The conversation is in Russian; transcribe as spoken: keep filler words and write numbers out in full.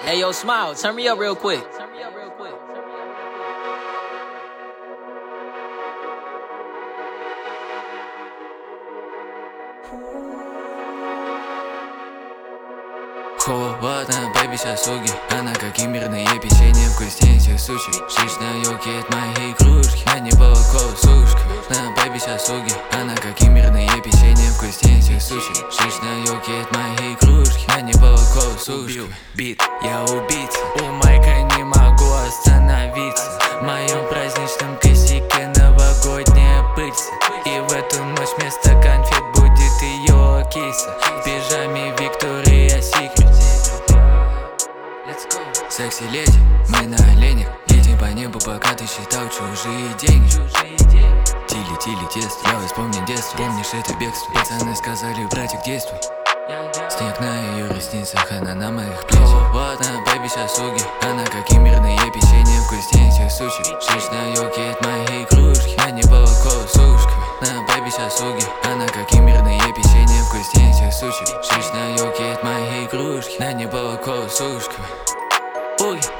Hey, yo, Smile, turn me up real quick. Turn me up real quick. Холодно, бэйби, сейчас уги. Она как имбирное печенье, вкуснее всех суши. Шиш на юге, это мои игрушки. На не балкон, сушка. На бэйби, сейчас уги. Она как имбирное печенье, вкуснее всех суши. Шиш на юге, это мои игрушки. На не балкон, сушка. Бит, я убийца. У Майка не могу остановиться. В моем праздничном косяке новогодняя пыльца. И в эту ночь вместо конфет будет ее киса. В пижаме Виктория Секрет. Секси леди, мы на оленях. Едем по небу, пока ты считал чужие деньги. Тили, тили, тесто, я вспомнил детство. Помнишь это бегство? Пацаны сказали, братик, действуй. Снег на ее ресницах, она на моих плечах. Ладно, бэйби, сейчас уги. Она как имбирное печенье, вкуснее всех суши. Шиш на юге, это мои игрушки. На не балкон, сушка. На бэйби, сейчас уги. Она как имбирное печенье, вкуснее всех суши. Шиш на юге, это мои игрушки. На не балкон, сушка. Уги.